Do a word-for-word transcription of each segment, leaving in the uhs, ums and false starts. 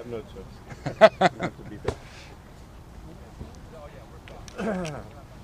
no chance. Not to beat that.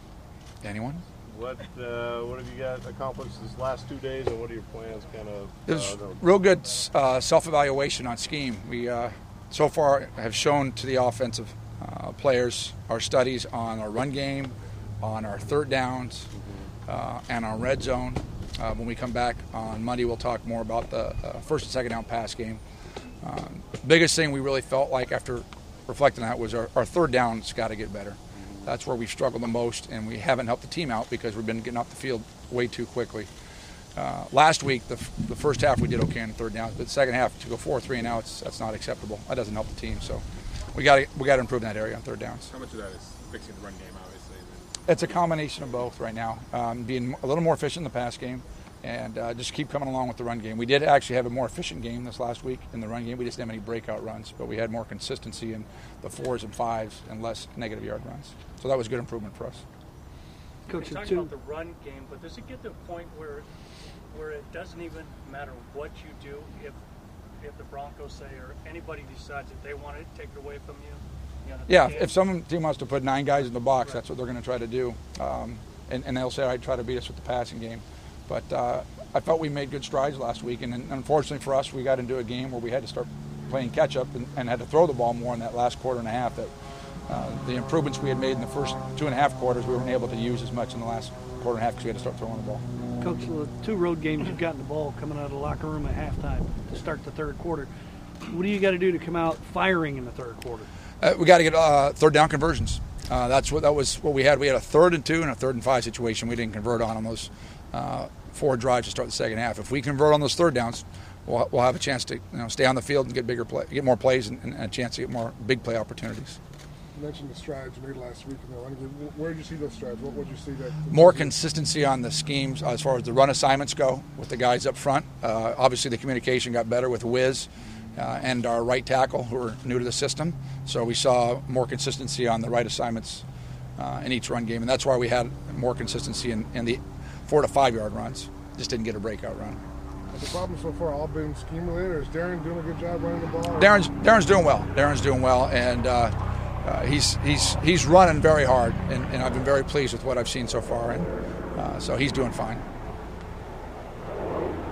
Anyone? What uh, what have you got accomplished this last two days, and what are your plans? Kind of. It was uh, real good uh, self-evaluation on scheme. We uh, so far have shown to the offensive uh, players our studies on our run game, on our third downs, uh, and on red zone. Uh, when we come back on Monday, we'll talk more about the uh, first and second down pass game. Uh, biggest thing we really felt like after reflecting on that was our, our third down's got to get better. That's where we've struggled the most, and we haven't helped the team out because we've been getting off the field way too quickly. Uh, last week, the, the first half we did okay on third down, but the second half to go four, three and outs, that's not acceptable. That doesn't help the team. So we got to we got to improve in that area on third downs. How much of that is fixing the run game, obviously? It's a combination of both right now. Um, being a little more efficient in the pass game, and uh, just keep coming along with the run game. We did actually have a more efficient game this last week in the run game. We just didn't have any breakout runs, but we had more consistency in the fours and fives and less negative yard runs. So that was a good improvement for us. Coach, you're talking about the run game, but does it get to a point where where it doesn't even matter what you do if if the Broncos say or anybody decides that they want to take it away from you? You know, yeah, if some team wants to put nine guys in the box, right, that's what they're going to try to do. Um, and, and they'll say, I'd try to beat us with the passing game. But uh, I felt we made good strides last week, and unfortunately for us, we got into a game where we had to start playing catch-up and, and had to throw the ball more in that last quarter and a half. That uh, the improvements we had made in the first two and a half quarters, we weren't able to use as much in the last quarter and a half because we had to start throwing the ball. Coach, the two road games you've gotten the ball coming out of the locker room at halftime to start the third quarter. What do you got to do to come out firing in the third quarter? Uh, we got to get uh, third down conversions. Uh, that's what that was what we had. We had a third and two and a third and five situation. We didn't convert on them those uh, four drives to start the second half. If we convert on those third downs, we'll, we'll have a chance to you know, stay on the field and get bigger play, get more plays, and, and a chance to get more big play opportunities. You mentioned the strides you made last week. Where did you see those strides? What would you see that? More consistency on the schemes as far as the run assignments go with the guys up front. Uh, obviously, the communication got better with Wiz uh, and our right tackle, who are new to the system. So we saw more consistency on the right assignments uh, in each run game, and that's why we had more consistency in, in the four to five yard runs. Just didn't get a breakout run. Has the problem so far all been scheme related, or is Darren doing a good job running the ball? Darren's Darren's doing well. Darren's doing well, and uh, uh, he's he's he's running very hard, and, and I've been very pleased with what I've seen so far, and uh, so he's doing fine.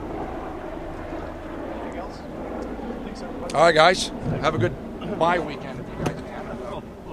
Anything else? Thanks, everybody. All right, guys, have a good bye weekend.